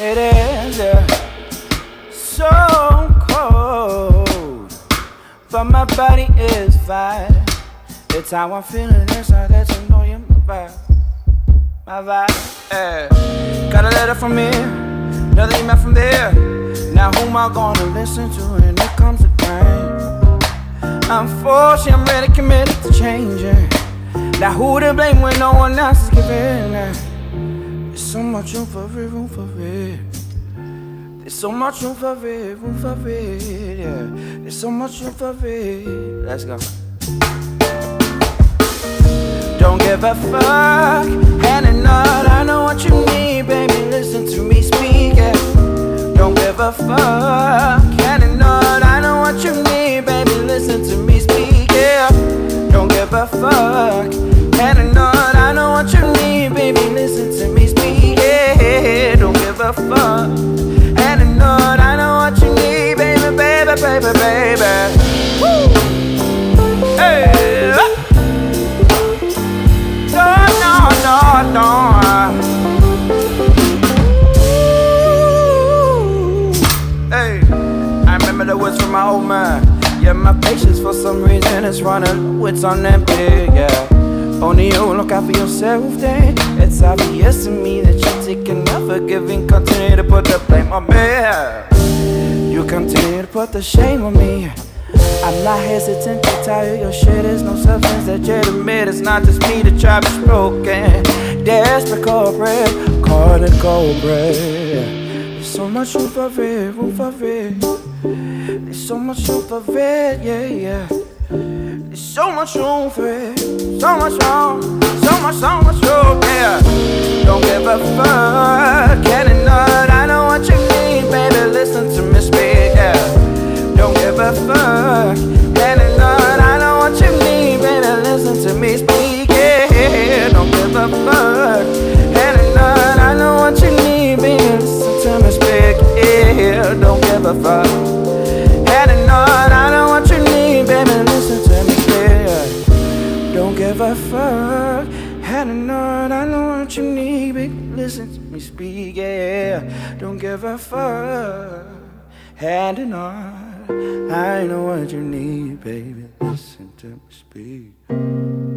It is so cold, but my body is fine. It's how I'm feeling inside that you know you're my vibe, yeah. Got a letter from me, another email from there. Now who am I gonna listen to when it comes to time? I'm forced, I'm ready, committed to changing. Now who to blame when no one else is giving? There's so much room for it, room for it. There's so much room for it, room for it, yeah. There's so much room for it. Let's go. Don't give a fuck, hand and nut. I know what you need, baby. Listen to me speak, yeah. Don't give a fuck, hand and nut. I know what you need, baby. Listen to me speak, yeah. Don't give a fuck, hand and nut. I know what you need, baby. Listen to me speak, yeah. Don't give a fuck, hand and nut. I know what you need, baby, baby, baby, baby. Woo! Hey. Hey, I remember the words from my old man. Yeah, my patience for some reason is running low, it's on empty, yeah. Only you look out for yourself, then. It's obvious to me that you're taking unforgiving. Continue to put the blame on me. You continue to put the shame on me. I'm not hesitant to tell you your shit is no substance legitimate. It's not just me, the tribe is broken. Desperate corporate, caught in cold bread. There's so much room for it, room for it. There's so much room for it, yeah, yeah. There's so much room for it, so much room, so much room, yeah. Don't give a fuck, can it not? I know what you need, baby, listen to me speak, yeah. Don't give a fuck, can it not? I know what you need, baby, listen to me speak, yeah. Don't give a fuck, can it not? I know what you need, baby, listen to me speak, yeah. Don't give a fuck, can it not? I know what you need, baby, listen to me speak, yeah. Don't give a fuck, can it not? I know what you need, baby, listen to me speak, yeah. Don't give a fuck, hand in hand, I know what you need, baby. Listen to me speak.